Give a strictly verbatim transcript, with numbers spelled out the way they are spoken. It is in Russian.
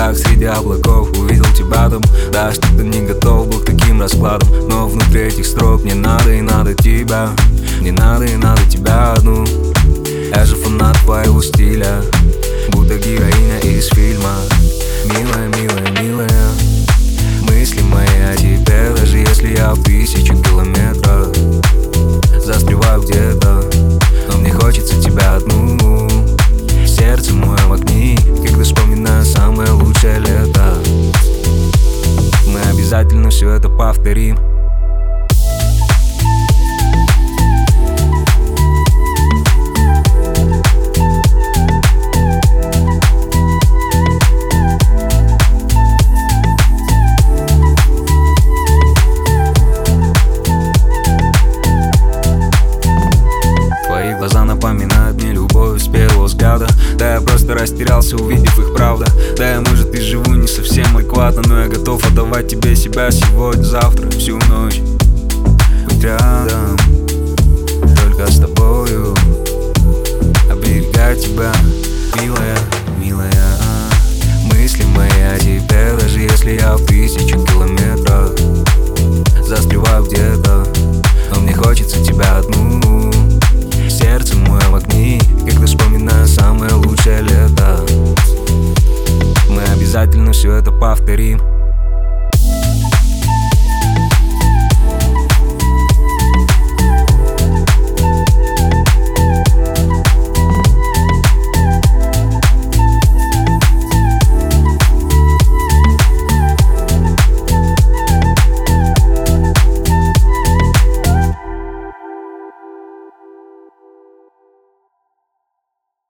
как среди облаков увидел тебя там. Да, что-то не готов был к таким раскладам, но внутри этих строк мне надо и надо тебя. Не надо и надо тебя одну. Я же фанат твоего стиля, будто героиня из фильма. Милая, милая, милая, мысли мои о тебе, даже если я в тысячу километров застреваю где-то, но мне хочется тебя одну. Сердце мое в огни, когда вспоминаю самое лучшее лето. Мы обязательно все это повторим. Глаза напоминают мне любовь с первого взгляда. Да, я просто растерялся, увидев их, правда. Да, я, может, и живу не совсем адекватно, но я готов отдавать тебе себя сегодня, завтра, всю ночь. Быть рядом, только с тобою, оберегать тебя, милая, милая. Мысли мои о тебе, даже если я в тысячу километров